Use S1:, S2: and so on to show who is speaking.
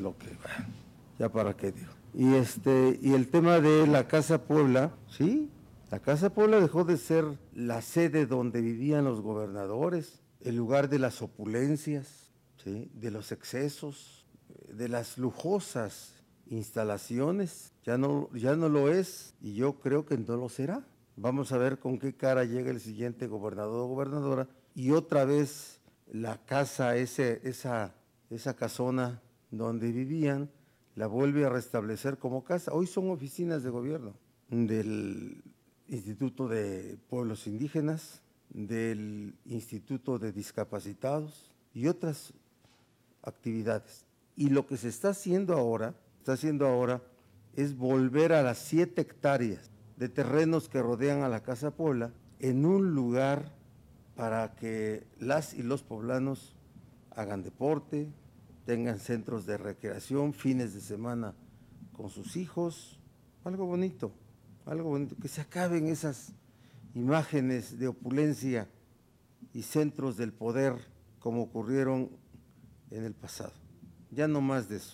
S1: lo que, bueno, ya para qué digo. Y el tema de la Casa Puebla, sí, la Casa Puebla dejó de ser la sede donde vivían los gobernadores, el lugar de las opulencias, ¿sí?, de los excesos, de las lujosas instalaciones. Ya no lo es, y yo creo que no lo será. Vamos a ver con qué cara llega el siguiente gobernador o gobernadora, y otra vez la casa, esa casona donde vivían, la vuelve a restablecer como casa. Hoy son oficinas de gobierno del Instituto de Pueblos Indígenas, del Instituto de Discapacitados y otras actividades. Y lo que se está haciendo ahora es volver a las 7 hectáreas de terrenos que rodean a la Casa Puebla en un lugar para que las y los poblanos hagan deporte, tengan centros de recreación, fines de semana con sus hijos, algo bonito, que se acaben esas imágenes de opulencia y centros del poder como ocurrieron en el pasado. Ya no más de eso.